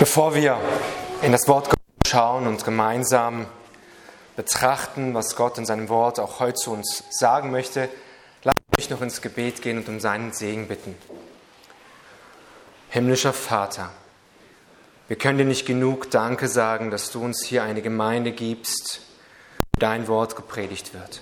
Bevor wir in das Wort Gottes schauen und gemeinsam betrachten, was Gott in seinem Wort auch heute zu uns sagen möchte, lasst mich noch ins Gebet gehen und um seinen Segen bitten. Himmlischer Vater, wir können dir nicht genug Danke sagen, dass du uns hier eine Gemeinde gibst, wo dein Wort gepredigt wird.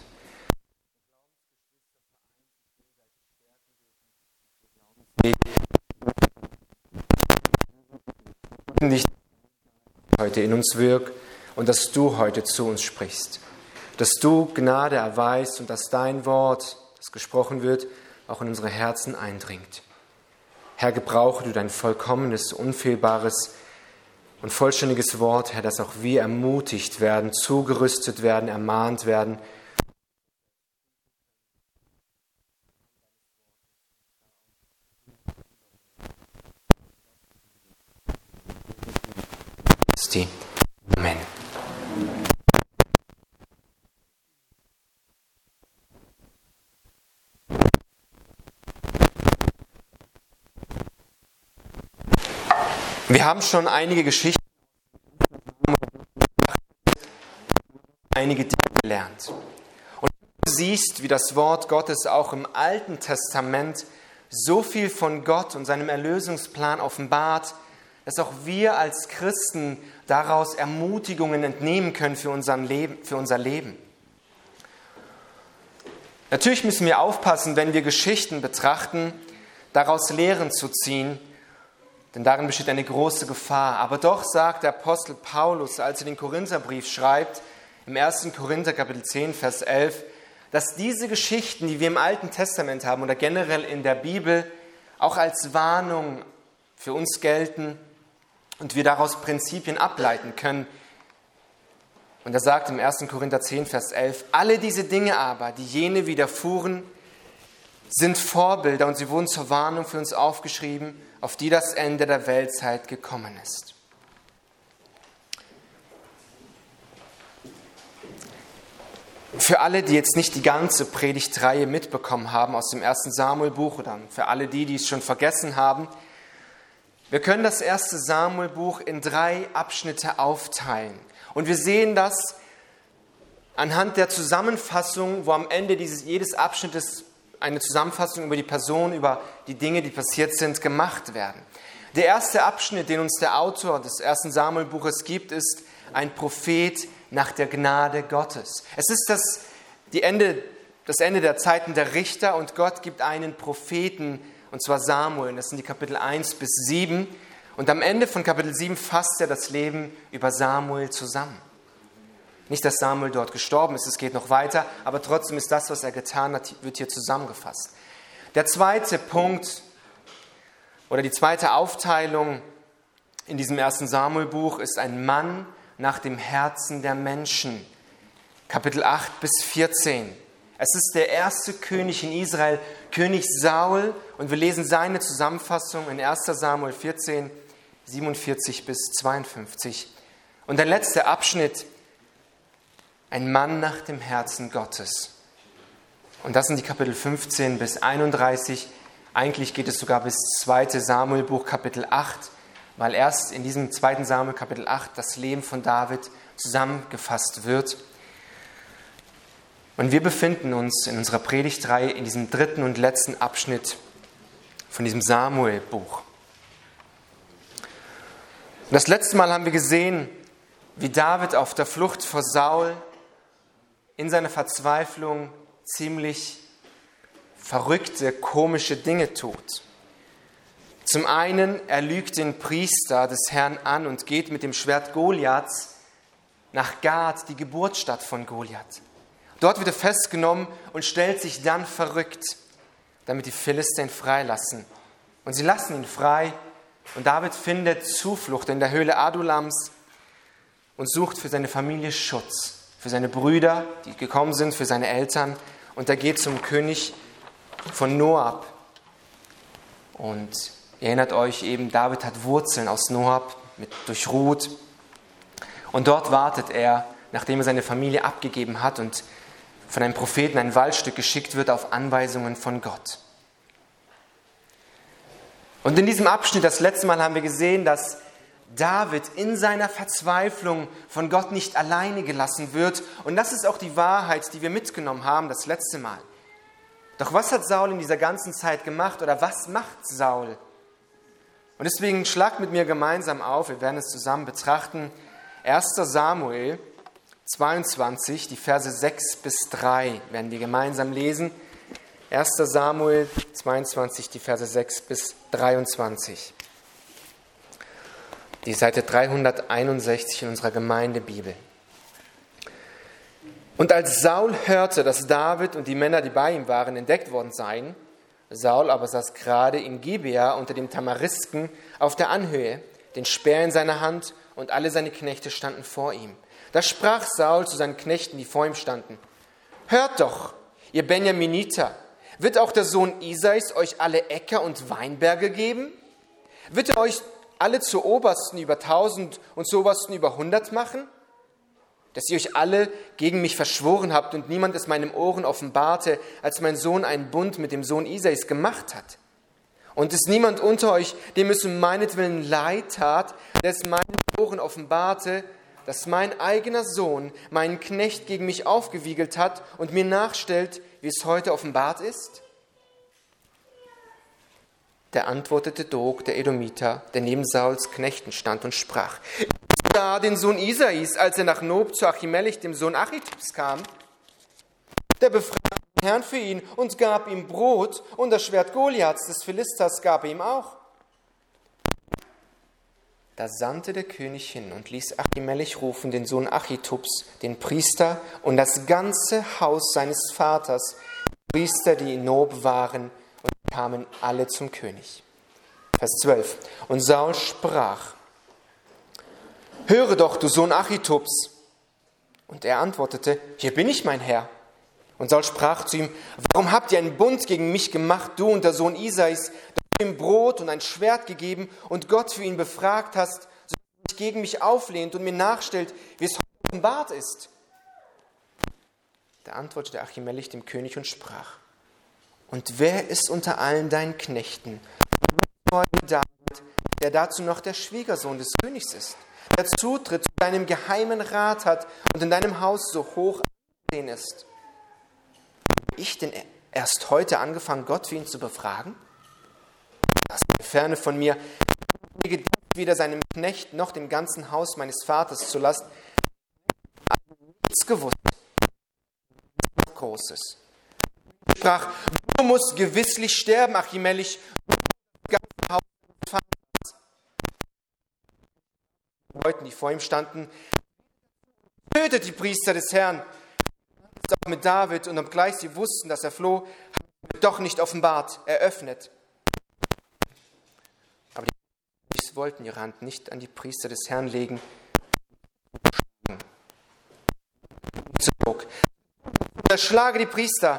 Dich heute in uns wirkt und dass du heute zu uns sprichst. Dass du Gnade erweist und dass dein Wort, das gesprochen wird, auch in unsere Herzen eindringt. Herr, gebrauche du dein vollkommenes, unfehlbares und vollständiges Wort, Herr, dass auch wir ermutigt werden, zugerüstet werden, ermahnt werden. Amen. Wir haben schon einige Geschichten, einige Dinge gelernt. Und du siehst, wie das Wort Gottes auch im Alten Testament so viel von Gott und seinem Erlösungsplan offenbart, dass auch wir als Christen daraus Ermutigungen entnehmen können für unser Leben. Natürlich müssen wir aufpassen, wenn wir Geschichten betrachten, daraus Lehren zu ziehen, denn darin besteht eine große Gefahr. Aber doch sagt der Apostel Paulus, als er den Korintherbrief schreibt, im 1. Korinther Kapitel 10, Vers 11, dass diese Geschichten, die wir im Alten Testament haben oder generell in der Bibel, auch als Warnung für uns gelten und wir daraus Prinzipien ableiten können. Und er sagt im 1. Korinther 10, Vers 11, alle diese Dinge aber, die jene widerfuhren, sind Vorbilder und sie wurden zur Warnung für uns aufgeschrieben, auf die das Ende der Weltzeit gekommen ist. Für alle, die jetzt nicht die ganze Predigtreihe mitbekommen haben aus dem 1. Samuel-Buch oder für alle die es schon vergessen haben, wir können das 1. Samuel-Buch in 3 Abschnitte aufteilen. Und wir sehen das anhand der Zusammenfassung, wo am Ende jedes Abschnittes eine Zusammenfassung über die Person, über die Dinge, die passiert sind, gemacht werden. Der erste Abschnitt, den uns der Autor des 1. Samuel-Buches gibt, ist ein Prophet nach der Gnade Gottes. Es ist das Ende der Zeiten der Richter und Gott gibt einen Propheten, und zwar Samuel. Das sind die Kapitel 1 bis 7. Und am Ende von Kapitel 7 fasst er das Leben über Samuel zusammen. Nicht, dass Samuel dort gestorben ist, es geht noch weiter, aber trotzdem ist das, was er getan hat, wird hier zusammengefasst. Der zweite Punkt oder die zweite Aufteilung in diesem 1. Samuel-Buch ist ein Mann nach dem Herzen der Menschen. Kapitel 8 bis 14. Es ist der erste König in Israel, König Saul, und wir lesen seine Zusammenfassung in 1. Samuel 14, 47 bis 52. Und der letzte Abschnitt, ein Mann nach dem Herzen Gottes. Und das sind die Kapitel 15 bis 31. Eigentlich geht es sogar bis 2. Samuel-Buch Kapitel 8, weil erst in diesem 2. Samuel Kapitel 8 das Leben von David zusammengefasst wird. Und wir befinden uns in unserer Predigtreihe in diesem 3. und letzten Abschnitt von diesem Samuel-Buch. Das letzte Mal haben wir gesehen, wie David auf der Flucht vor Saul in seiner Verzweiflung ziemlich verrückte, komische Dinge tut. Zum einen, er lügt den Priester des Herrn an und geht mit dem Schwert Goliaths nach Gat, die Geburtsstadt von Goliath. Dort wird er festgenommen und stellt sich dann verrückt, damit die Philister ihn freilassen. Und sie lassen ihn frei und David findet Zuflucht in der Höhle Adulams und sucht für seine Familie Schutz, für seine Brüder, die gekommen sind, für seine Eltern. Und er geht zum König von Noab. Und ihr erinnert euch eben, David hat Wurzeln aus Noab durch Ruth. Und dort wartet er, nachdem er seine Familie abgegeben hat und von einem Propheten ein Waldstück geschickt wird auf Anweisungen von Gott. Und in diesem Abschnitt, das letzte Mal haben wir gesehen, dass David in seiner Verzweiflung von Gott nicht alleine gelassen wird. Und das ist auch die Wahrheit, die wir mitgenommen haben das letzte Mal. Doch was hat Saul in dieser ganzen Zeit gemacht oder was macht Saul? Und deswegen schlagt mit mir gemeinsam auf, wir werden es zusammen betrachten, 1. Samuel 22, die Verse 6 bis 3 werden wir gemeinsam lesen. 1. Samuel 22, die Verse 6 bis 23. Die Seite 361 in unserer Gemeindebibel. Und als Saul hörte, dass David und die Männer, die bei ihm waren, entdeckt worden seien, Saul aber saß gerade in Gibea unter dem Tamarisken auf der Anhöhe, den Speer in seiner Hand, und alle seine Knechte standen vor ihm. Da sprach Saul zu seinen Knechten, die vor ihm standen: Hört doch, ihr Benjaminiter, wird auch der Sohn Isais euch alle Äcker und Weinberge geben? Wird er euch alle zu Obersten über 1000 und zu Obersten über 100 machen? Dass ihr euch alle gegen mich verschworen habt und niemand es meinem Ohren offenbarte, als mein Sohn einen Bund mit dem Sohn Isais gemacht hat. Und es niemand unter euch, dem es um meinetwillen leid tat, der es meinen Ohren offenbarte, dass mein eigener Sohn meinen Knecht gegen mich aufgewiegelt hat und mir nachstellt, wie es heute offenbart ist? Da antwortete Dog, der Edomiter, der neben Sauls Knechten stand, und sprach: Ich sah den Sohn Isais, als er nach Nob zu Achimelech, dem Sohn Achitubs, kam. Der befragte den Herrn für ihn und gab ihm Brot, und das Schwert Goliaths des Philisters gab er ihm auch. Da sandte der König hin und ließ Achimelech rufen, den Sohn Achitubs, den Priester, und das ganze Haus seines Vaters, die Priester, die in Nob waren, und kamen alle zum König. Vers 12. Und Saul sprach: Höre doch, du Sohn Achitubs. Und er antwortete: Hier bin ich, mein Herr. Und Saul sprach zu ihm: Warum habt ihr einen Bund gegen mich gemacht, du und der Sohn Isais, dass du ihm Brot und ein Schwert gegeben und Gott für ihn befragt hast, so dass er sich gegen mich auflehnt und mir nachstellt, wie es heute offenbart ist? Da antwortete Achimelech dem König und sprach: Und wer ist unter allen deinen Knechten, David, der dazu noch der Schwiegersohn des Königs ist, der Zutritt zu deinem geheimen Rat hat und in deinem Haus so hoch angesehen ist? Habe ich denn erst heute angefangen, Gott für ihn zu befragen? Das sei ferne von mir, weder seinem Knecht noch dem ganzen Haus meines Vaters zu lassen. Nichts gewusst. Großes. Ich sprach: Du musst gewisslich sterben, Achimelech, das ganze Haus des Vaters. Die Leute, die vor ihm standen: Tötet die Priester des Herrn. Das auch mit David, und obgleich sie wussten, dass er floh, haben sie doch nicht offenbart, eröffnet. Aber die wollten ihre Hand nicht an die Priester des Herrn legen. Erschlage die Priester.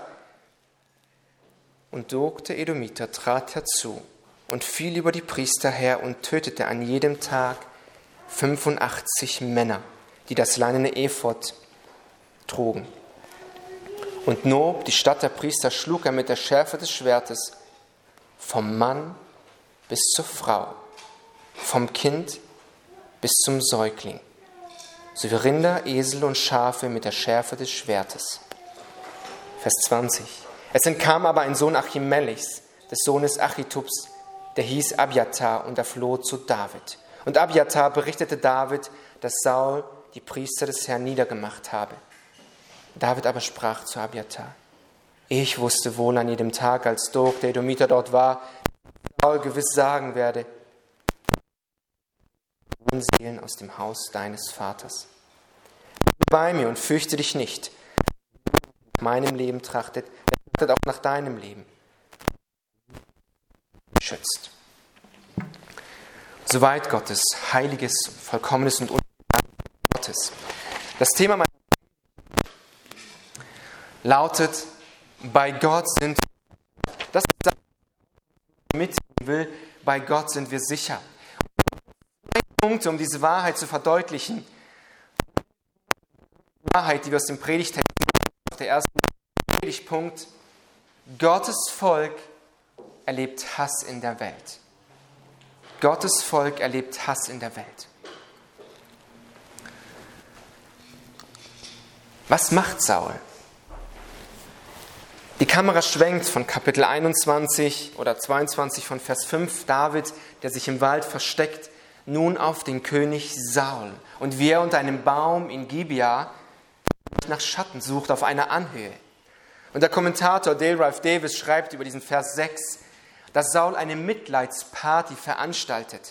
Und Dog, der Edomiter, trat herzu und fiel über die Priester her und tötete an jedem Tag 85 Männer, die das leinene Ephod trugen. Und Nob, die Stadt der Priester, schlug er mit der Schärfe des Schwertes, vom Mann bis zur Frau, vom Kind bis zum Säugling, sowie Rinder, Esel und Schafe mit der Schärfe des Schwertes. Vers 20. Es entkam aber ein Sohn Achimelechs, des Sohnes Achitubs, der hieß Abiathar, und er floh zu David. Und Abiathar berichtete David, dass Saul die Priester des Herrn niedergemacht habe. David aber sprach zu Abiathar: Ich wusste wohl an jedem Tag, als Dog, der Edomiter, dort war, dass Saul gewiss sagen werde: Seelen aus dem Haus deines Vaters. Bleib bei mir und fürchte dich nicht. Nach meinem Leben trachtet, der trachtet auch nach deinem Leben. Schützt. Soweit Gottes heiliges, vollkommenes und unbedingtes Gottes. Das Thema lautet: Bei Gott sind wir. Das ist das, was ich mitgeben will. Bei Gott sind wir sicher. Ein Punkt, um diese Wahrheit zu verdeutlichen. Die Wahrheit, die wir aus dem Predigtext haben, der erste Predigtpunkt: Gottes Volk erlebt Hass in der Welt. Gottes Volk erlebt Hass in der Welt. Was macht Saul? Die Kamera schwenkt von Kapitel 21 oder 22 von Vers 5, David, der sich im Wald versteckt, nun auf den König Saul und wie er unter einem Baum in Gibea nach Schatten sucht auf einer Anhöhe. Und der Kommentator Dale Ralph Davis schreibt über diesen Vers 6, dass Saul eine Mitleidsparty veranstaltet.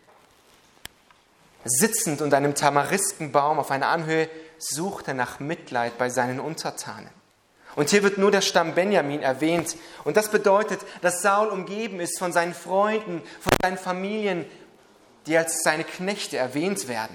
Sitzend unter einem Tamariskenbaum auf einer Anhöhe sucht er nach Mitleid bei seinen Untertanen. Und hier wird nur der Stamm Benjamin erwähnt. Und das bedeutet, dass Saul umgeben ist von seinen Freunden, von seinen Familien, die als seine Knechte erwähnt werden.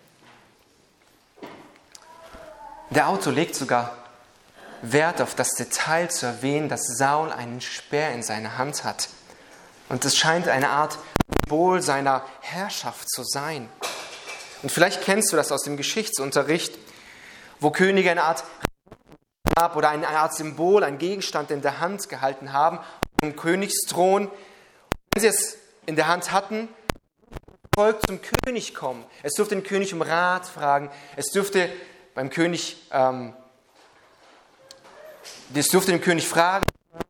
Der Autor legt sogar Wert auf das Detail zu erwähnen, dass Saul einen Speer in seiner Hand hat. Und es scheint eine Art Symbol seiner Herrschaft zu sein. Und vielleicht kennst du das aus dem Geschichtsunterricht, wo Könige eine Art oder eine Art Symbol, ein Gegenstand in der Hand gehalten haben, im Königsthron. Wenn sie es in der Hand hatten, Volk zum König kommen. Es durfte den König um Rat fragen. Es durfte beim König, den König fragen.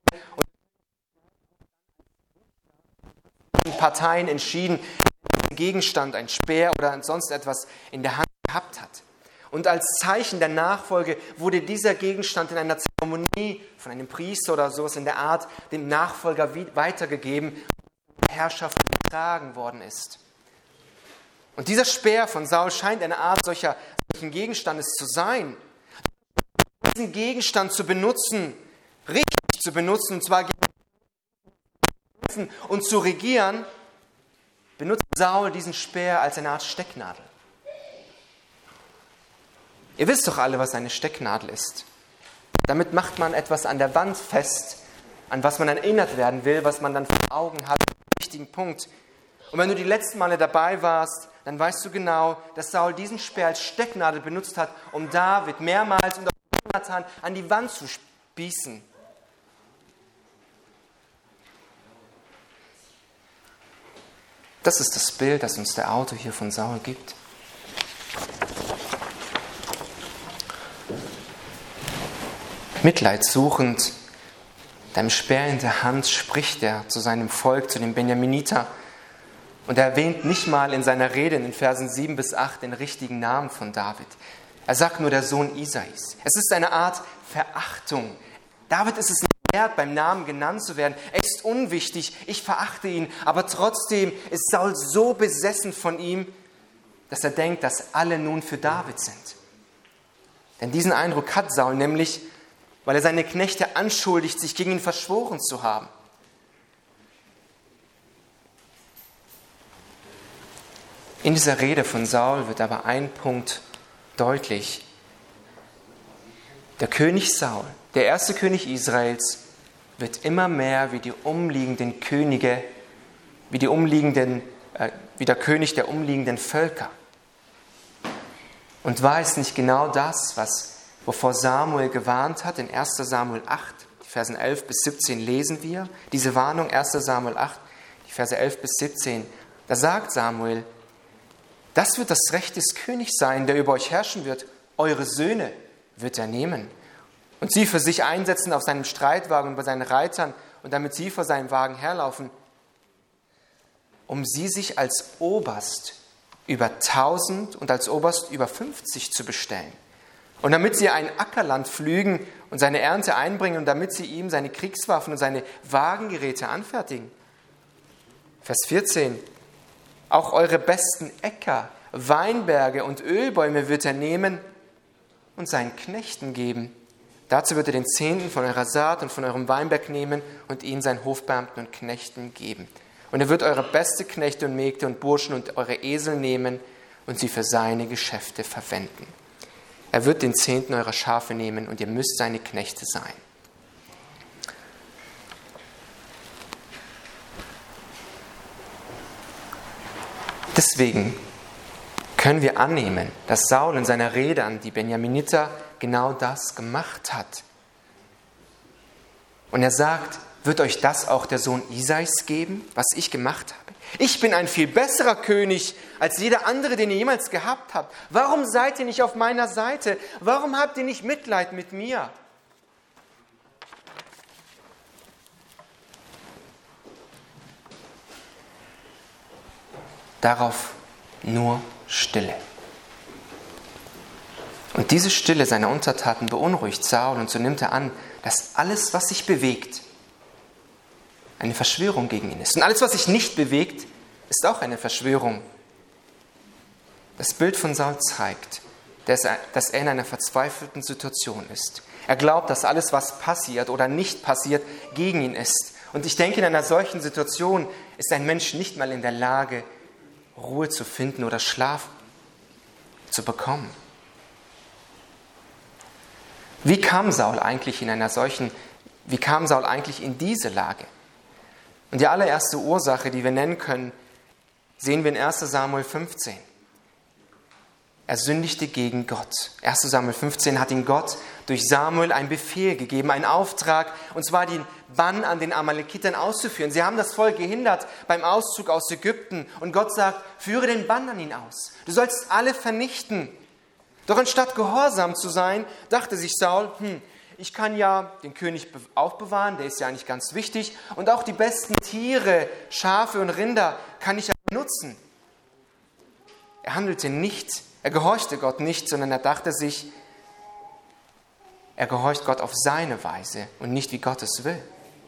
Und Parteien entschieden, einen Gegenstand, ein Speer oder sonst etwas in der Hand gehabt hat. Und als Zeichen der Nachfolge wurde dieser Gegenstand in einer Zeremonie von einem Priester oder sowas in der Art dem Nachfolger weitergegeben, der Herrschaft getragen worden ist. Und dieser Speer von Saul scheint eine Art solchen Gegenstandes zu sein. Diesen Gegenstand zu benutzen, richtig zu benutzen, und zwar und zu regieren, benutzt Saul diesen Speer als eine Art Stecknadel. Ihr wisst doch alle, was eine Stecknadel ist. Damit macht man etwas an der Wand fest, an was man erinnert werden will, was man dann vor Augen hat, einen wichtigen Punkt. Und wenn du die letzten Male dabei warst, dann weißt du genau, dass Saul diesen Speer als Stecknadel benutzt hat, um David mehrmals und auch Jonathan an die Wand zu spießen. Das ist das Bild, das uns der Autor hier von Saul gibt. Mitleidsuchend, mit einem Speer in der Hand spricht er zu seinem Volk, zu den Benjaminiter. Und er erwähnt nicht mal in seiner Rede in den Versen 7 bis 8 den richtigen Namen von David. Er sagt nur der Sohn Isais. Es ist eine Art Verachtung. David ist es nicht wert, beim Namen genannt zu werden. Er ist unwichtig, ich verachte ihn. Aber trotzdem ist Saul so besessen von ihm, dass er denkt, dass alle nun für David sind. Denn diesen Eindruck hat Saul nämlich, weil er seine Knechte anschuldigt, sich gegen ihn verschworen zu haben. In dieser Rede von Saul wird aber ein Punkt deutlich. Der König Saul, der erste König Israels, wird immer mehr wie die umliegenden Könige, wie der König der umliegenden Völker. Und war es nicht genau das, wovor Samuel gewarnt hat? In 1. Samuel 8, die Versen 11 bis 17 lesen wir. Diese Warnung, 1. Samuel 8, die Verse 11 bis 17. Da sagt Samuel, das wird das Recht des Königs sein, der über euch herrschen wird. Eure Söhne wird er nehmen und sie für sich einsetzen auf seinem Streitwagen und bei seinen Reitern und damit sie vor seinem Wagen herlaufen, um sie sich als Oberst über 1000 und als Oberst über 50 zu bestellen. Und damit sie ein Ackerland pflügen und seine Ernte einbringen und damit sie ihm seine Kriegswaffen und seine Wagengeräte anfertigen. Vers 14. Auch eure besten Äcker, Weinberge und Ölbäume wird er nehmen und seinen Knechten geben. Dazu wird er den Zehnten von eurer Saat und von eurem Weinberg nehmen und ihn seinen Hofbeamten und Knechten geben. Und er wird eure beste Knechte und Mägde und Burschen und eure Esel nehmen und sie für seine Geschäfte verwenden. Er wird den Zehnten eurer Schafe nehmen und ihr müsst seine Knechte sein. Deswegen können wir annehmen, dass Saul in seiner Rede an die Benjaminiter genau das gemacht hat. Und er sagt, wird euch das auch der Sohn Isais geben, was ich gemacht habe? Ich bin ein viel besserer König als jeder andere, den ihr jemals gehabt habt. Warum seid ihr nicht auf meiner Seite? Warum habt ihr nicht Mitleid mit mir? Darauf nur Stille. Und diese Stille seiner Untertanen beunruhigt Saul, und so nimmt er an, dass alles, was sich bewegt, eine Verschwörung gegen ihn ist. Und alles, was sich nicht bewegt, ist auch eine Verschwörung. Das Bild von Saul zeigt, dass er in einer verzweifelten Situation ist. Er glaubt, dass alles, was passiert oder nicht passiert, gegen ihn ist. Und ich denke, in einer solchen Situation ist ein Mensch nicht mal in der Lage, Ruhe zu finden oder Schlaf zu bekommen. Wie kam Saul eigentlich in diese Lage? Und die allererste Ursache, die wir nennen können, sehen wir in 1. Samuel 15. Er sündigte gegen Gott. 1. Samuel 15 hat ihm Gott durch Samuel einen Befehl gegeben, einen Auftrag, und zwar den Bann an den Amalekitern auszuführen. Sie haben das Volk gehindert beim Auszug aus Ägypten, und Gott sagt, führe den Bann an ihn aus. Du sollst alle vernichten. Doch anstatt gehorsam zu sein, dachte sich Saul, ich kann ja den König auch bewahren, der ist ja eigentlich ganz wichtig, und auch die besten Tiere, Schafe und Rinder kann ich ja benutzen. Er handelte nicht, er gehorchte Gott nicht, sondern er dachte sich, er gehorcht Gott auf seine Weise und nicht wie Gott es will.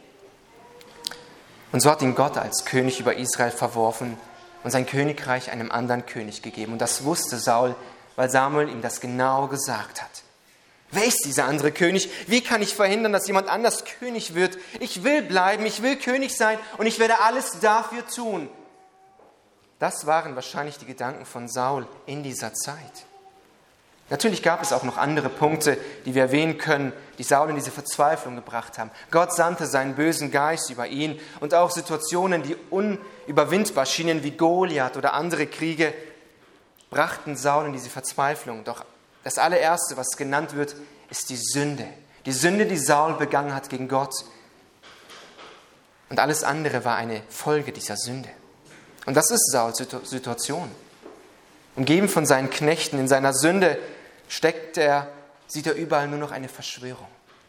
Und so hat ihn Gott als König über Israel verworfen und sein Königreich einem anderen König gegeben. Und das wusste Saul, weil Samuel ihm das genau gesagt hat. Wer ist dieser andere König? Wie kann ich verhindern, dass jemand anders König wird? Ich will bleiben, ich will König sein, und ich werde alles dafür tun. Das waren wahrscheinlich die Gedanken von Saul in dieser Zeit. Natürlich gab es auch noch andere Punkte, die wir erwähnen können, die Saul in diese Verzweiflung gebracht haben. Gott sandte seinen bösen Geist über ihn, und auch Situationen, die unüberwindbar schienen, wie Goliath oder andere Kriege, brachten Saul in diese Verzweiflung. Doch das allererste, was genannt wird, ist die Sünde. Die Sünde, die Saul begangen hat gegen Gott. Und alles andere war eine Folge dieser Sünde. Und das ist Sauls Situation. Umgeben von seinen Knechten, in seiner Sünde sieht er überall nur noch eine Verschwörung.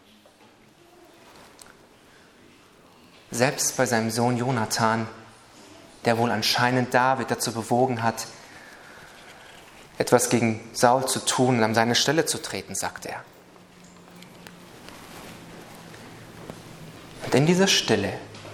Selbst bei seinem Sohn Jonathan, der wohl anscheinend David dazu bewogen hat, etwas gegen Saul zu tun und an seine Stelle zu treten, sagt er. Und in dieser Stille,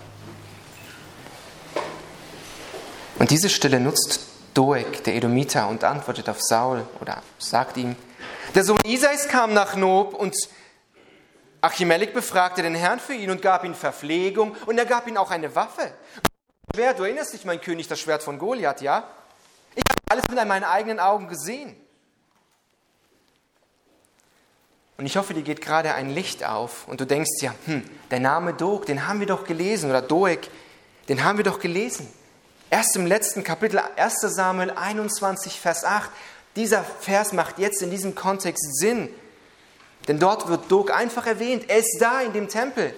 und diese Stille nutzt Doeg, der Edomiter, und antwortet auf Saul oder sagt ihm, der Sohn Isais kam nach Nob, und Achimelech befragte den Herrn für ihn und gab ihm Verpflegung, und er gab ihm auch eine Waffe. Schwert, du erinnerst dich, mein König, das Schwert von Goliath, ja? Ich habe alles mit meinen eigenen Augen gesehen. Und ich hoffe, dir geht gerade ein Licht auf und du denkst ja, der Name Doeg, den haben wir doch gelesen, oder Doeg, den haben wir doch gelesen. Erst im letzten Kapitel, 1. Samuel 21, Vers 8. Dieser Vers macht jetzt in diesem Kontext Sinn. Denn dort wird Doeg einfach erwähnt. Er ist da in dem Tempel.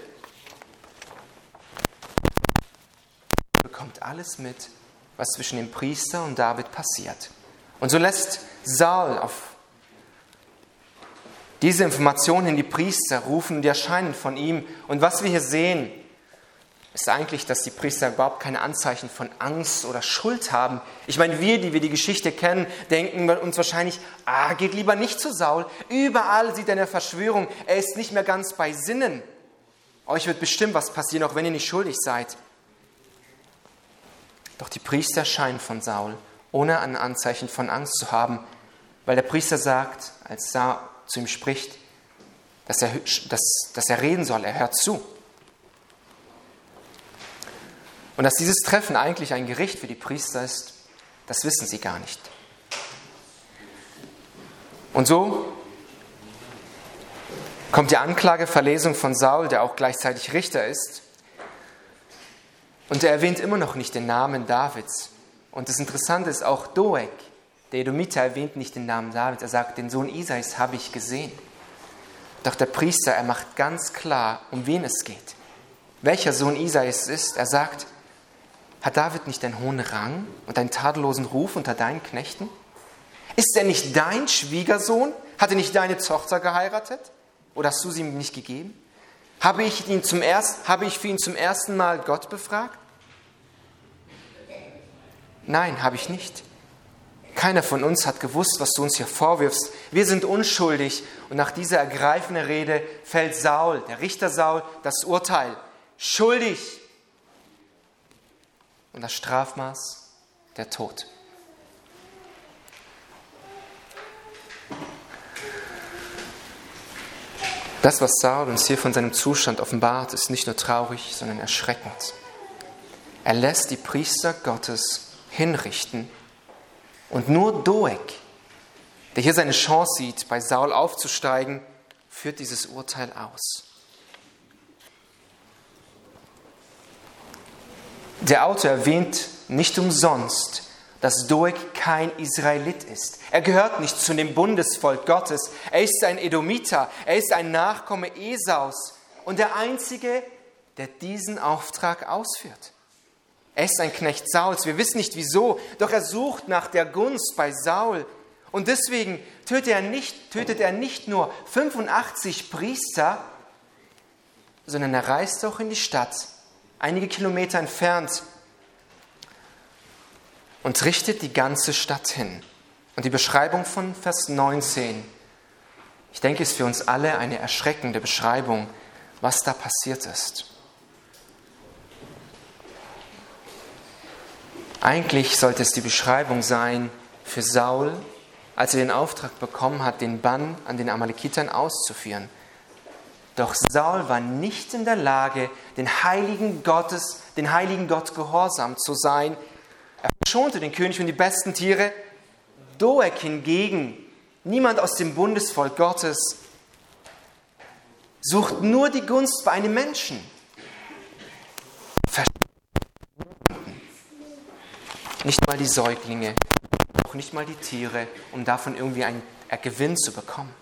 Er bekommt alles mit, was zwischen dem Priester und David passiert. Und so lässt Saul auf diese Informationen in die Priester rufen, die erscheinen von ihm. Und was wir hier sehen, ist eigentlich, dass die Priester überhaupt keine Anzeichen von Angst oder Schuld haben. Ich meine, wir, die die Geschichte kennen, denken uns wahrscheinlich, geht lieber nicht zu Saul. Überall sieht er eine Verschwörung. Er ist nicht mehr ganz bei Sinnen. Euch wird bestimmt was passieren, auch wenn ihr nicht schuldig seid. Doch die Priester scheinen von Saul, ohne ein Anzeichen von Angst zu haben, weil der Priester sagt, als Saul zu ihm spricht, dass er reden soll, er hört zu. Und dass dieses Treffen eigentlich ein Gericht für die Priester ist, das wissen sie gar nicht. Und so kommt die Anklageverlesung von Saul, der auch gleichzeitig Richter ist. Und er erwähnt immer noch nicht den Namen Davids. Und das Interessante ist auch Doeg, der Edomiter, erwähnt nicht den Namen Davids. Er sagt, den Sohn Isais habe ich gesehen. Doch der Priester, er macht ganz klar, um wen es geht. Welcher Sohn Isais ist. Er sagt, Hat David nicht einen hohen Rang und einen tadellosen Ruf unter deinen Knechten? Ist er nicht dein Schwiegersohn? Hat er nicht deine Tochter geheiratet? Oder hast du sie ihm nicht gegeben? Habe ich für ihn zum ersten Mal Gott befragt? Nein, habe ich nicht. Keiner von uns hat gewusst, was du uns hier vorwirfst. Wir sind unschuldig. Und nach dieser ergreifenden Rede fällt Saul, der Richter Saul, das Urteil. Schuldig. Und das Strafmaß, der Tod. Das, was Saul uns hier von seinem Zustand offenbart, ist nicht nur traurig, sondern erschreckend. Er lässt die Priester Gottes hinrichten und nur Doeg, der hier seine Chance sieht, bei Saul aufzusteigen, führt dieses Urteil aus. Der Autor erwähnt nicht umsonst, dass Doeg kein Israelit ist. Er gehört nicht zu dem Bundesvolk Gottes. Er ist ein Edomiter. Er ist ein Nachkomme Esaus und der Einzige, der diesen Auftrag ausführt. Er ist ein Knecht Sauls. Wir wissen nicht wieso, doch er sucht nach der Gunst bei Saul. Und deswegen tötet er nicht nur 85 Priester, sondern er reist auch in die Stadt, einige Kilometer entfernt, und richtet die ganze Stadt hin. Und die Beschreibung von Vers 19, ich denke, ist für uns alle eine erschreckende Beschreibung, was da passiert ist. Eigentlich sollte es die Beschreibung sein für Saul, als er den Auftrag bekommen hat, den Bann an den Amalekitern auszuführen. Doch Saul war nicht in der Lage, den heiligen Gott gehorsam zu sein. Er verschonte den König und die besten Tiere. Doeg hingegen, niemand aus dem Bundesvolk Gottes, sucht nur die Gunst bei einem Menschen. Nicht mal die Säuglinge, auch nicht mal die Tiere, um davon irgendwie einen Gewinn zu bekommen.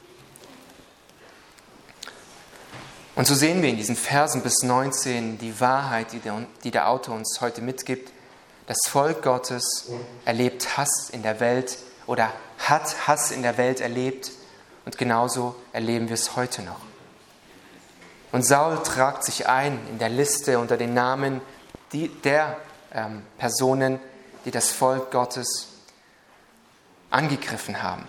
Und so sehen wir in diesen Versen bis 19 die Wahrheit, die der Autor uns heute mitgibt. Das Volk Gottes erlebt Hass in der Welt oder hat Hass in der Welt erlebt und genauso erleben wir es heute noch. Und Saul tragt sich ein in der Liste unter den Namen der Personen, die das Volk Gottes angegriffen haben.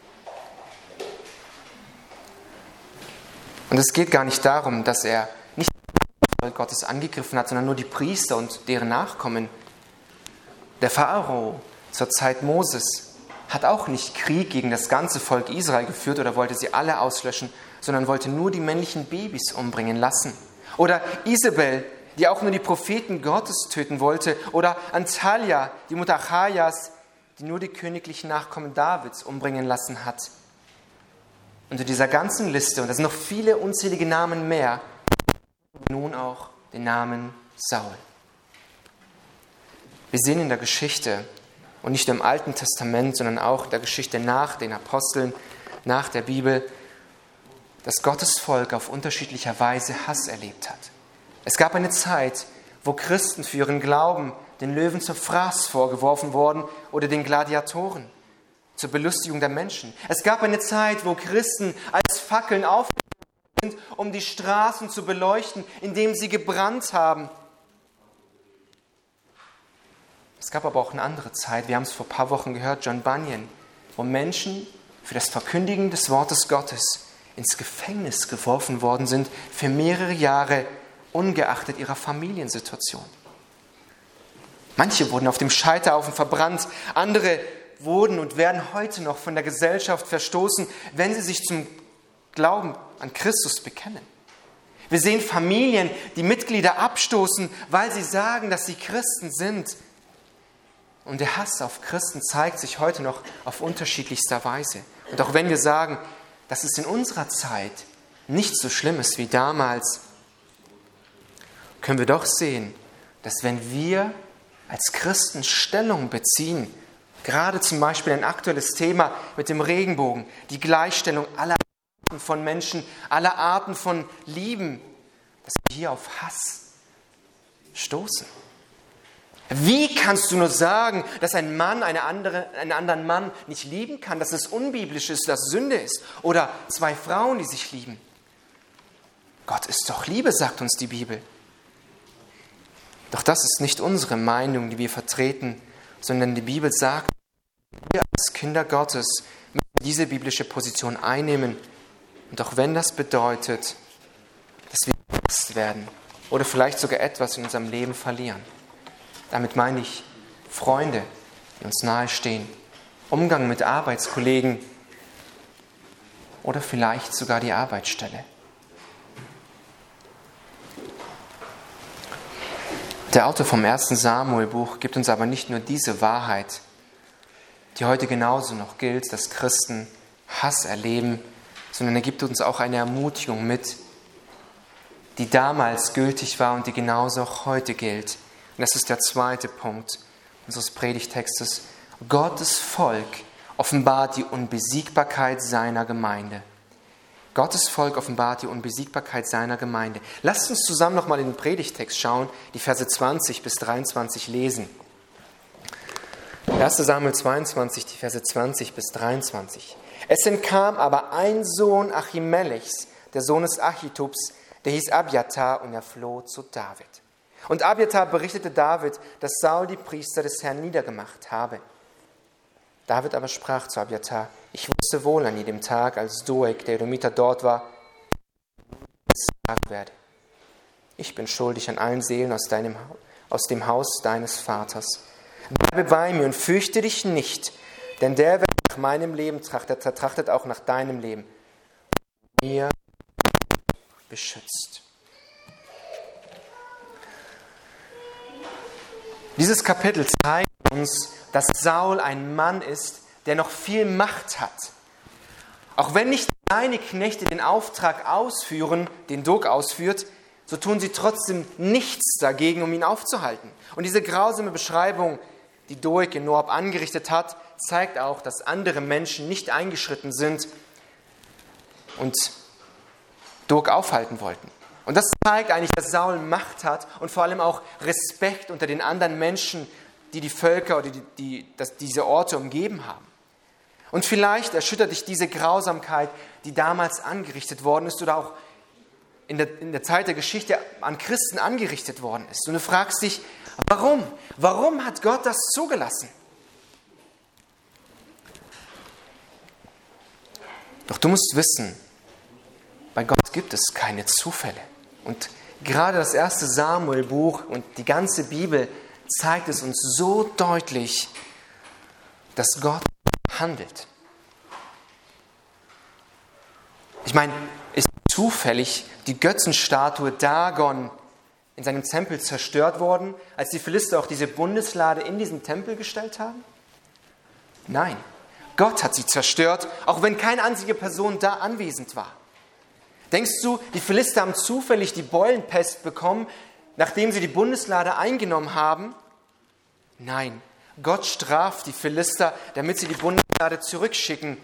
Und es geht gar nicht darum, dass er nicht das Volk Gottes angegriffen hat, sondern nur die Priester und deren Nachkommen. Der Pharao zur Zeit Moses hat auch nicht Krieg gegen das ganze Volk Israel geführt oder wollte sie alle auslöschen, sondern wollte nur die männlichen Babys umbringen lassen. Oder Isabel, die auch nur die Propheten Gottes töten wollte. Oder Antalya, die Mutter Achajas, die nur die königlichen Nachkommen Davids umbringen lassen hat. Unter dieser ganzen Liste, und da sind noch viele unzählige Namen mehr, nun auch den Namen Saul. Wir sehen in der Geschichte, und nicht nur im Alten Testament, sondern auch in der Geschichte nach den Aposteln, nach der Bibel, dass Gottes Volk auf unterschiedlicher Weise Hass erlebt hat. Es gab eine Zeit, wo Christen für ihren Glauben den Löwen zur Fraß vorgeworfen wurden oder den Gladiatoren zur Belustigung der Menschen. Es gab eine Zeit, wo Christen als Fackeln aufgestellt sind, um die Straßen zu beleuchten, indem sie gebrannt haben. Es gab aber auch eine andere Zeit, wir haben es vor ein paar Wochen gehört, John Bunyan, wo Menschen für das Verkündigen des Wortes Gottes ins Gefängnis geworfen worden sind für mehrere Jahre, ungeachtet ihrer Familiensituation. Manche wurden auf dem Scheiterhaufen verbrannt, andere wurden und werden heute noch von der Gesellschaft verstoßen, wenn sie sich zum Glauben an Christus bekennen. Wir sehen Familien, die Mitglieder abstoßen, weil sie sagen, dass sie Christen sind. Und der Hass auf Christen zeigt sich heute noch auf unterschiedlichster Weise. Und auch wenn wir sagen, dass es in unserer Zeit nicht so schlimm ist wie damals, können wir doch sehen, dass wenn wir als Christen Stellung beziehen, gerade zum Beispiel ein aktuelles Thema mit dem Regenbogen, die Gleichstellung aller Arten von Menschen, aller Arten von Lieben, dass wir hier auf Hass stoßen. Wie kannst du nur sagen, dass ein Mann einen anderen Mann nicht lieben kann, dass es unbiblisch ist, dass Sünde ist? Oder zwei Frauen, die sich lieben? Gott ist doch Liebe, sagt uns die Bibel. Doch das ist nicht unsere Meinung, die wir vertreten, sondern die Bibel sagt, wir als Kinder Gottes müssen diese biblische Position einnehmen. Und auch wenn das bedeutet, dass wir gehasst werden oder vielleicht sogar etwas in unserem Leben verlieren. Damit meine ich Freunde, die uns nahestehen, Umgang mit Arbeitskollegen oder vielleicht sogar die Arbeitsstelle. Der Autor vom 1. Samuel-Buch gibt uns aber nicht nur diese Wahrheit, die heute genauso noch gilt, dass Christen Hass erleben, sondern er gibt uns auch eine Ermutigung mit, die damals gültig war und die genauso auch heute gilt. Und das ist der zweite Punkt unseres Predigtextes. Gottes Volk offenbart die Unbesiegbarkeit seiner Gemeinde. Gottes Volk offenbart die Unbesiegbarkeit seiner Gemeinde. Lasst uns zusammen nochmal in den Predigtext schauen, die Verse 20 bis 23 lesen. 1. Samuel 22, die Verse 20 bis 23. Es entkam aber ein Sohn Achimelechs, der Sohn des Achitubs, der hieß Abiathar, und er floh zu David. Und Abiathar berichtete David, dass Saul die Priester des Herrn niedergemacht habe. David aber sprach zu Abiathar: Ich wusste wohl an jedem Tag, als Doeg, der Edomiter, dort war, dass ich sagen werde: Ich bin schuldig an allen Seelen aus dem Haus deines Vaters. Bleibe bei mir und fürchte dich nicht, denn der, wer nach meinem Leben trachtet, der trachtet auch nach deinem Leben. Mir beschützt. Dieses Kapitel zeigt uns, dass Saul ein Mann ist, der noch viel Macht hat. Auch wenn nicht seine Knechte den Auftrag ausführen, den Doeg ausführt, so tun sie trotzdem nichts dagegen, um ihn aufzuhalten. Und diese grausame Beschreibung, die Doeg in Noab angerichtet hat, zeigt auch, dass andere Menschen nicht eingeschritten sind und Doeg aufhalten wollten. Und das zeigt eigentlich, dass Saul Macht hat und vor allem auch Respekt unter den anderen Menschen, die die Völker oder diese Orte umgeben haben. Und vielleicht erschüttert dich diese Grausamkeit, die damals angerichtet worden ist oder auch in der Zeit der Geschichte an Christen angerichtet worden ist. Und du fragst dich, warum? Warum hat Gott das zugelassen? Doch du musst wissen, bei Gott gibt es keine Zufälle. Und gerade das 1. Samuel-Buch und die ganze Bibel zeigt es uns so deutlich, dass Gott handelt. Ich meine, ist zufällig die Götzenstatue Dagon in seinem Tempel zerstört worden, als die Philister auch diese Bundeslade in diesen Tempel gestellt haben? Nein, Gott hat sie zerstört, auch wenn keine einzige Person da anwesend war. Denkst du, die Philister haben zufällig die Beulenpest bekommen, nachdem sie die Bundeslade eingenommen haben? Nein, Gott straft die Philister, damit sie die Bundeslade zurückschicken.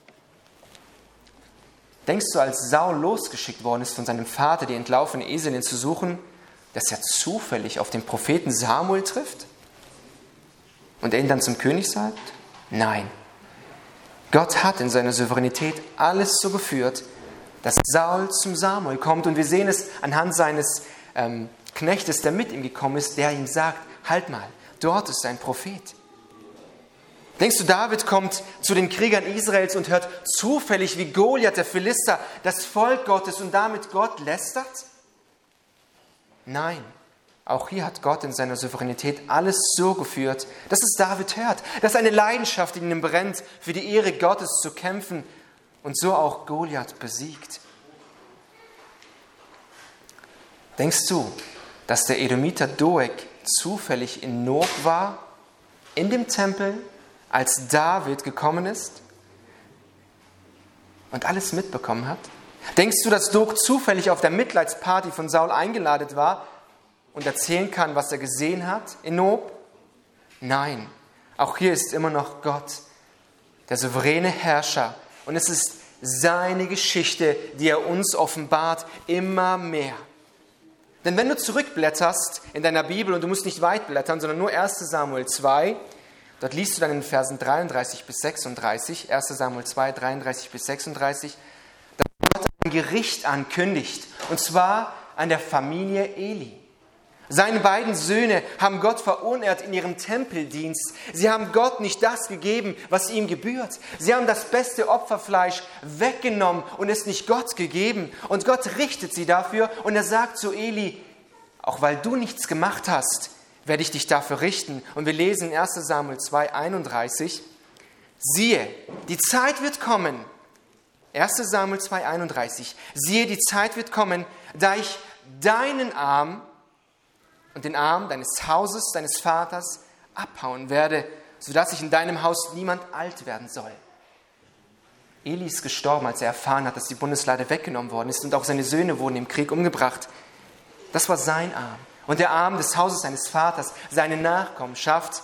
Denkst du, als Saul losgeschickt worden ist von seinem Vater, die entlaufene Eselin zu suchen, dass er zufällig auf den Propheten Samuel trifft und er ihn dann zum König salbt? Nein. Gott hat in seiner Souveränität alles so geführt, dass Saul zum Samuel kommt. Und wir sehen es anhand seines Knechtes, der mit ihm gekommen ist, der ihm sagt: Halt mal, dort ist ein Prophet. Denkst du, David kommt zu den Kriegern Israels und hört zufällig, wie Goliath, der Philister, das Volk Gottes und damit Gott lästert? Nein, auch hier hat Gott in seiner Souveränität alles so geführt, dass es David hört, dass eine Leidenschaft in ihm brennt, für die Ehre Gottes zu kämpfen und so auch Goliath besiegt. Denkst du, dass der Edomiter Doeg zufällig in Nob war, in dem Tempel, als David gekommen ist und alles mitbekommen hat? Denkst du, dass Doeg zufällig auf der Mitleidsparty von Saul eingeladen war und erzählen kann, was er gesehen hat in Nob? Nein, auch hier ist immer noch Gott, der souveräne Herrscher, und es ist seine Geschichte, die er uns offenbart, immer mehr. Denn wenn du zurückblätterst in deiner Bibel, und du musst nicht weit blättern, sondern nur 1. Samuel 2, dort liest du dann in Versen 33 bis 36, 1. Samuel 2, 33 bis 36, dass Gott ein Gericht ankündigt, und zwar an der Familie Eli. Seine beiden Söhne haben Gott verunehrt in ihrem Tempeldienst. Sie haben Gott nicht das gegeben, was ihm gebührt. Sie haben das beste Opferfleisch weggenommen und es nicht Gott gegeben. Und Gott richtet sie dafür und er sagt zu Eli, auch weil du nichts gemacht hast, werde ich dich dafür richten. Und wir lesen in 1. Samuel 2, 31, siehe, die Zeit wird kommen, 1. Samuel 2, 31, siehe, die Zeit wird kommen, da ich deinen Arm und den Arm deines Hauses, deines Vaters abhauen werde, sodass sich in deinem Haus niemand alt werden soll. Eli ist gestorben, als er erfahren hat, dass die Bundeslade weggenommen worden ist und auch seine Söhne wurden im Krieg umgebracht. Das war sein Arm. Und der Arm des Hauses seines Vaters, seine Nachkommenschaft.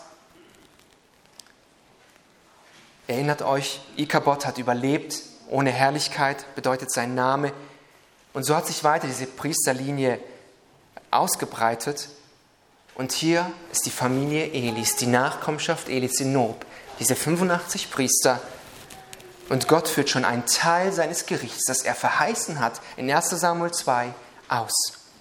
Erinnert euch, Ikabod hat überlebt, ohne Herrlichkeit, bedeutet sein Name. Und so hat sich weiter diese Priesterlinie ausgebreitet. Und hier ist die Familie Elis, die Nachkommenschaft Elis in Nob, diese 85 Priester. Und Gott führt schon einen Teil seines Gerichts, das er verheißen hat, in 1. Samuel 2 aus.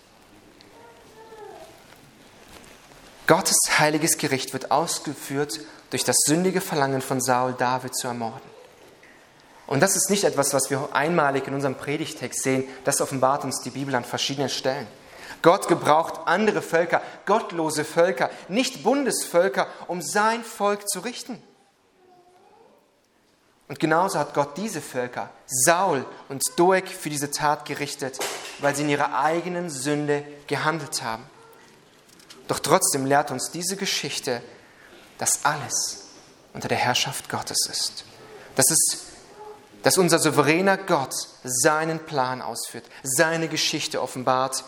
Gottes heiliges Gericht wird ausgeführt durch das sündige Verlangen von Saul, David zu ermorden. Und das ist nicht etwas, was wir einmalig in unserem Predigtext sehen, das offenbart uns die Bibel an verschiedenen Stellen. Gott gebraucht andere Völker, gottlose Völker, nicht Bundesvölker, um sein Volk zu richten. Und genauso hat Gott diese Völker, Saul und Doeg, für diese Tat gerichtet, weil sie in ihrer eigenen Sünde gehandelt haben. Doch trotzdem lehrt uns diese Geschichte, dass alles unter der Herrschaft Gottes ist. Dass unser souveräner Gott seinen Plan ausführt, seine Geschichte offenbart.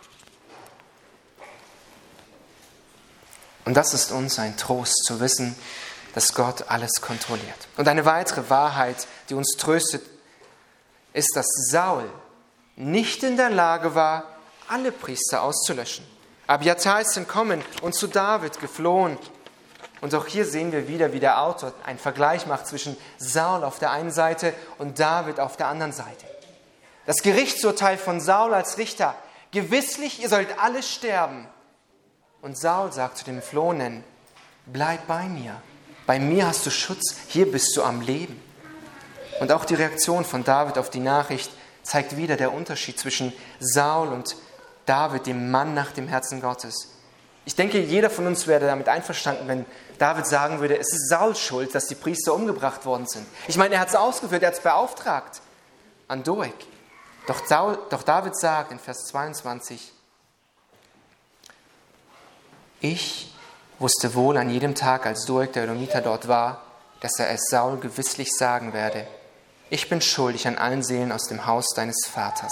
Und das ist uns ein Trost zu wissen, dass Gott alles kontrolliert. Und eine weitere Wahrheit, die uns tröstet, ist, dass Saul nicht in der Lage war, alle Priester auszulöschen. Abiathar ist entkommen und zu David geflohen. Und auch hier sehen wir wieder, wie der Autor einen Vergleich macht zwischen Saul auf der einen Seite und David auf der anderen Seite. Das Gerichtsurteil von Saul als Richter: Gewisslich, ihr sollt alle sterben. Und Saul sagt zu dem Entflohenen: Bleib bei mir. Bei mir hast du Schutz. Hier bist du am Leben. Und auch die Reaktion von David auf die Nachricht zeigt wieder der Unterschied zwischen Saul und David, dem Mann nach dem Herzen Gottes. Ich denke, jeder von uns wäre damit einverstanden, wenn David sagen würde, es ist Sauls Schuld, dass die Priester umgebracht worden sind. Ich meine, er hat es ausgeführt, er hat es beauftragt an Doeg. Doch David sagt in Vers 22, ich wusste wohl an jedem Tag, als Doeg der Edomiter dort war, dass er es Saul gewisslich sagen werde, ich bin schuldig an allen Seelen aus dem Haus deines Vaters.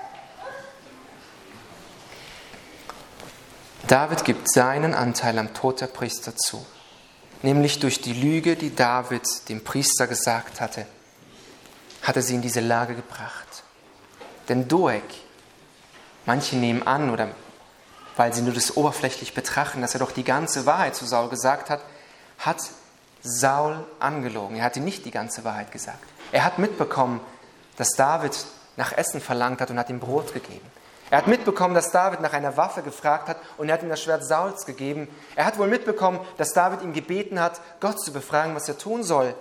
David gibt seinen Anteil am Tod der Priester zu, nämlich durch die Lüge, die David dem Priester gesagt hatte, hat er sie in diese Lage gebracht. Denn Doeg, manche nehmen an, oder weil sie nur das oberflächlich betrachten, dass er doch die ganze Wahrheit zu Saul gesagt hat, hat Saul angelogen. Er hat ihm nicht die ganze Wahrheit gesagt. Er hat mitbekommen, dass David nach Essen verlangt hat und hat ihm Brot gegeben. Er hat mitbekommen, dass David nach einer Waffe gefragt hat und er hat ihm das Schwert Sauls gegeben. Er hat wohl mitbekommen, dass David ihn gebeten hat, Gott zu befragen, was er tun soll.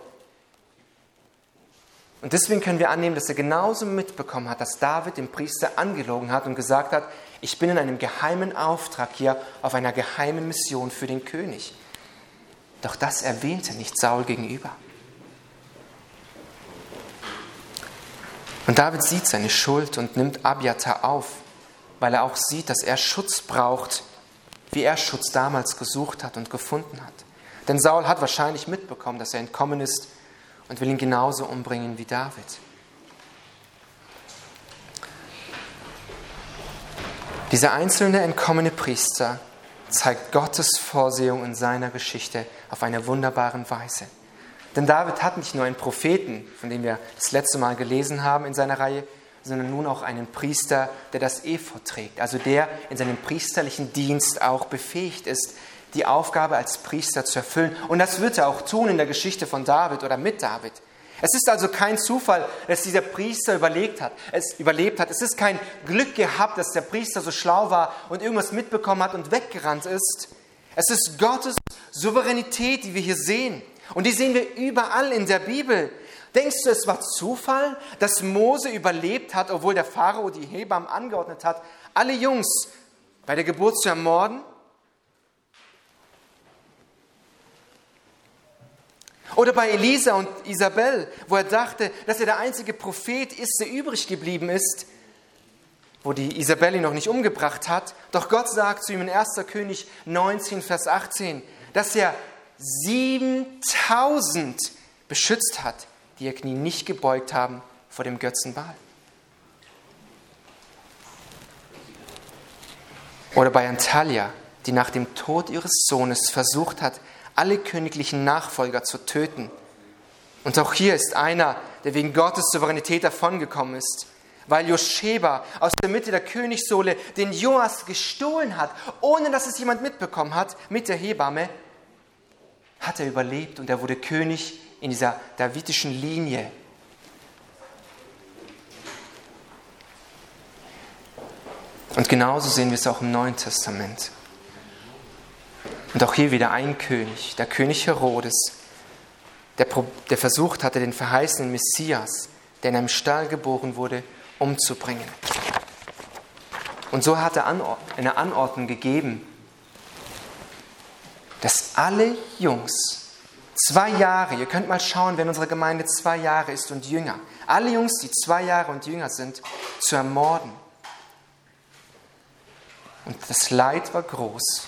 Und deswegen können wir annehmen, dass er genauso mitbekommen hat, dass David dem Priester angelogen hat und gesagt hat, ich bin in einem geheimen Auftrag hier auf einer geheimen Mission für den König. Doch das erwähnte nicht Saul gegenüber. Und David sieht seine Schuld und nimmt Abiathar auf, weil er auch sieht, dass er Schutz braucht, wie er Schutz damals gesucht hat und gefunden hat. Denn Saul hat wahrscheinlich mitbekommen, dass er entkommen ist und will ihn genauso umbringen wie David. Dieser einzelne entkommene Priester zeigt Gottes Vorsehung in seiner Geschichte auf eine wunderbare Weise. Denn David hat nicht nur einen Propheten, von dem wir das letzte Mal gelesen haben in seiner Reihe, sondern nun auch einen Priester, der das Ephod trägt, also der in seinem priesterlichen Dienst auch befähigt ist, die Aufgabe als Priester zu erfüllen. Und das wird er auch tun in der Geschichte von David oder mit David. Es ist also kein Zufall, dass dieser Priester überlebt hat. Es ist kein Glück gehabt, dass der Priester so schlau war und irgendwas mitbekommen hat und weggerannt ist. Es ist Gottes Souveränität, die wir hier sehen. Und die sehen wir überall in der Bibel. Denkst du, es war Zufall, dass Mose überlebt hat, obwohl der Pharao die Hebammen angeordnet hat, alle Jungs bei der Geburt zu ermorden? Oder bei Elisa und Isabel, wo er dachte, dass er der einzige Prophet ist, der übrig geblieben ist, wo die Isabel ihn noch nicht umgebracht hat. Doch Gott sagt zu ihm in 1. König 19, Vers 18, dass er 7000 beschützt hat, die ihr Knie nicht gebeugt haben vor dem Götzen Baal. Oder bei Antalya, die nach dem Tod ihres Sohnes versucht hat, alle königlichen Nachfolger zu töten. Und auch hier ist einer, der wegen Gottes Souveränität davongekommen ist, weil Joscheba aus der Mitte der Königssohle den Joas gestohlen hat, ohne dass es jemand mitbekommen hat, mit der Hebamme, hat er überlebt und er wurde König in dieser davidischen Linie. Und genauso sehen wir es auch im Neuen Testament. Und auch hier wieder ein König, der König Herodes, der versucht hatte, den verheißenen Messias, der in einem Stall geboren wurde, umzubringen. Und so hat er eine Anordnung gegeben, dass alle Jungs 2 Jahre, ihr könnt mal schauen, wenn unsere Gemeinde 2 Jahre ist und jünger, alle Jungs, die 2 Jahre und jünger sind, zu ermorden. Und das Leid war groß.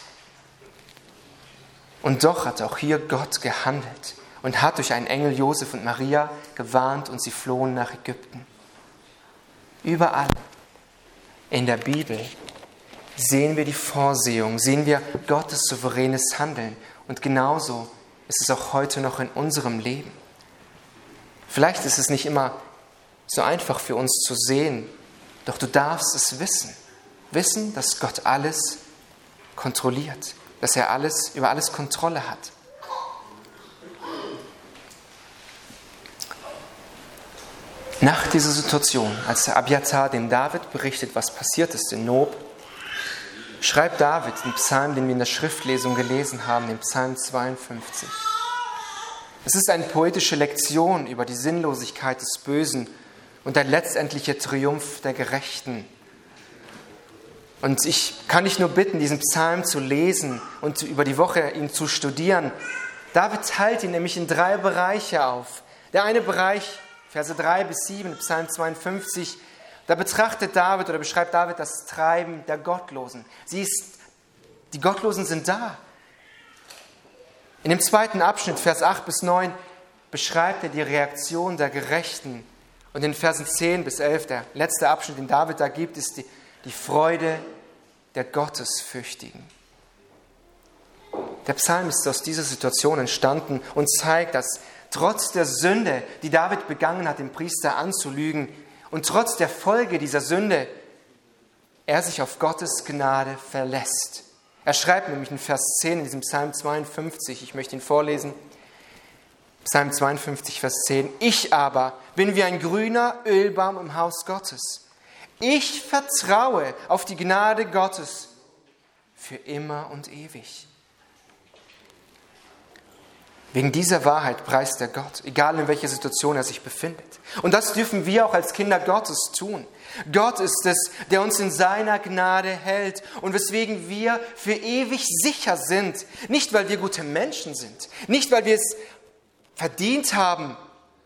Und doch hat auch hier Gott gehandelt und hat durch einen Engel Josef und Maria gewarnt und sie flohen nach Ägypten. Überall in der Bibel sehen wir die Vorsehung, sehen wir Gottes souveränes Handeln. Und genauso ist es auch heute noch in unserem Leben. Vielleicht ist es nicht immer so einfach für uns zu sehen, doch du darfst es wissen. Wissen, dass Gott alles kontrolliert, dass er über alles Kontrolle hat. Nach dieser Situation, als der Abiathar dem David berichtet, was passiert ist in Nob, schreibt David den Psalm, den wir in der Schriftlesung gelesen haben, den Psalm 52. Es ist eine poetische Lektion über die Sinnlosigkeit des Bösen und der letztendliche Triumph der Gerechten. Und ich kann dich nur bitten, diesen Psalm zu lesen und über die Woche ihn zu studieren. David teilt ihn nämlich in 3 Bereiche auf. Der eine Bereich, Verse 3 bis 7, Psalm 52, da beschreibt David das Treiben der Gottlosen. Die Gottlosen sind da. In dem zweiten Abschnitt, Vers 8 bis 9, beschreibt er die Reaktion der Gerechten. Und in Versen 10 bis 11, der letzte Abschnitt, den David da gibt, ist die Freude der Gottesfürchtigen. Der Psalm ist aus dieser Situation entstanden und zeigt, dass trotz der Sünde, die David begangen hat, den Priester anzulügen, und trotz der Folge dieser Sünde, er sich auf Gottes Gnade verlässt. Er schreibt nämlich in Vers 10 in diesem Psalm 52, ich möchte ihn vorlesen, Psalm 52, Vers 10, ich aber bin wie ein grüner Ölbaum im Haus Gottes. Ich vertraue auf die Gnade Gottes für immer und ewig. Wegen dieser Wahrheit preist er Gott, egal in welcher Situation er sich befindet. Und das dürfen wir auch als Kinder Gottes tun. Gott ist es, der uns in seiner Gnade hält und weswegen wir für ewig sicher sind. Nicht, weil wir gute Menschen sind, nicht, weil wir es verdient haben,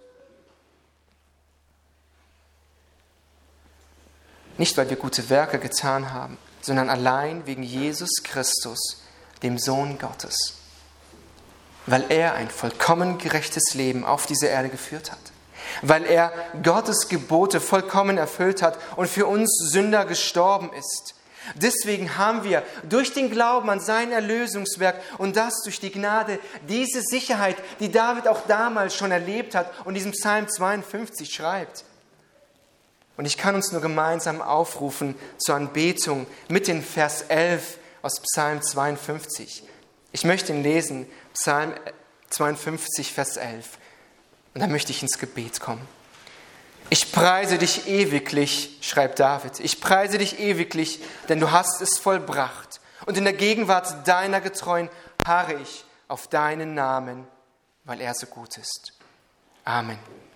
nicht, weil wir gute Werke getan haben, sondern allein wegen Jesus Christus, dem Sohn Gottes. Weil er ein vollkommen gerechtes Leben auf dieser Erde geführt hat. Weil er Gottes Gebote vollkommen erfüllt hat und für uns Sünder gestorben ist. Deswegen haben wir durch den Glauben an sein Erlösungswerk und das durch die Gnade diese Sicherheit, die David auch damals schon erlebt hat und diesem Psalm 52 schreibt. Und ich kann uns nur gemeinsam aufrufen zur Anbetung mit dem Vers 11 aus Psalm 52. Ich möchte ihn lesen, Psalm 52, Vers 11. Und dann möchte ich ins Gebet kommen. Ich preise dich ewiglich, schreibt David. Ich preise dich ewiglich, denn du hast es vollbracht. Und in der Gegenwart deiner Getreuen harre ich auf deinen Namen, weil er so gut ist. Amen.